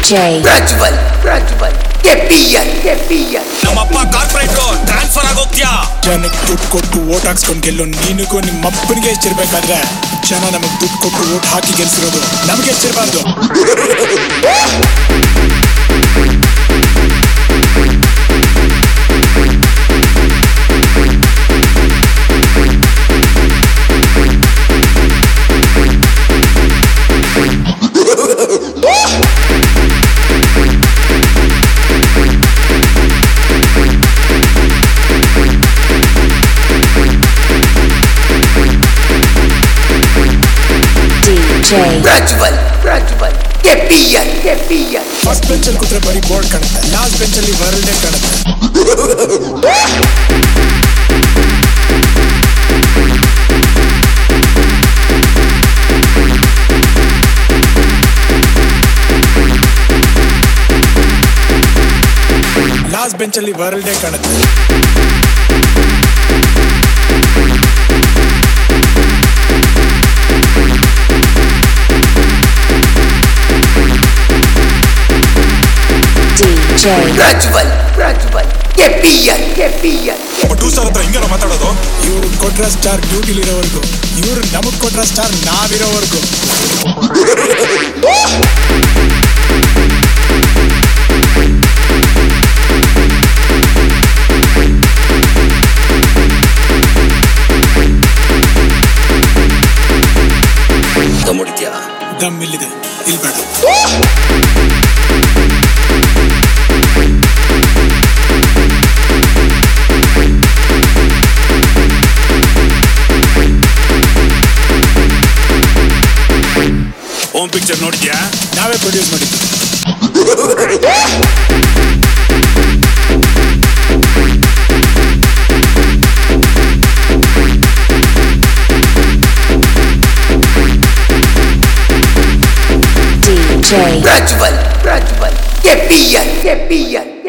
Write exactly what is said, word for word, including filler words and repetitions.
J Rajwal, Rajwal, K P N, K P N. ನಮ್ಮಪ್ಪ ಕಾರ್ಪೊರೇಟ್ರು transfer ಆಗೋಗ್ತೀಯಾ? ಜನಕ್ಕೆ ದುಡ್ಡು ಕೊಟ್ಟು ಓಟ್ ಹಾಕ್ಸ್ಕೊಂಡು ಗೆಲ್ಲೋ ನೀನಿಗೂ ನಿಮ್ಮ ಅಪ್ಪನಿಗೆ ಎಷ್ಟಿರ್ಬೇಕಾದ್ರೆ ಜನ ನಮಗೆ ದುಡ್ಡು ಕೊಟ್ಟು ಓಟ್ ಹಾಕಿ ಗೆಲ್ಸಿರೋದು ನಮಗೆ ಎಷ್ಟಿರಬಾರ್ದು. J Rajwal, Rajwal, K P N, K P N. First ಬೆಂಚಲ್ಲಿ ಕೂತ್ರೆ ಬರೀ ಬೋರ್ಡ್ ಕಾಣುತ್ತೆ, ಲಾಸ್ಟ್ ಬೆಂಚಲ್ಲಿ ವರ್ಲ್ಡೇ ಕಾಣುತ್ತೆ. ಲಾಸ್ಟ್ ಬೆಂಚಲ್ಲಿ ವರ್ಲ್ಡೇ ಕಾಣುತ್ತೆ. J Rajwal, Rajwal, K P N, K P N. Producer ಹತ್ರ ಹಿಂಗೆಲ್ಲ ಮಾತಾಡೋದು? ಇವ್ರು ಕೊಟ್ರ ಸ್ಟಾರ್ ಡ್ಯೂಟಿಲಿರೋವರೆಗೂ, ಇವ್ರು ನಮಗ್ ಕೊಟ್ರ ಸ್ಟಾರ್ ನಾವಿರೋವರೆಗೂ. ದಮ್ ಹೊಡಿತ್ಯಾ? ದಮ್ ಇಲ್ಲಿದೆ, ಇಲ್ಲಿ ಬೇಡ. ಹೋಮ್ ಪಿಕ್ಚರ್ ನೋಡಿದ್ಯಾ? ನಾವೇ ಪ್ರೊಡ್ಯೂಸ್ ಮಾಡಿದ್ದು. J Rajwal, Rajwal, K P N, K P N.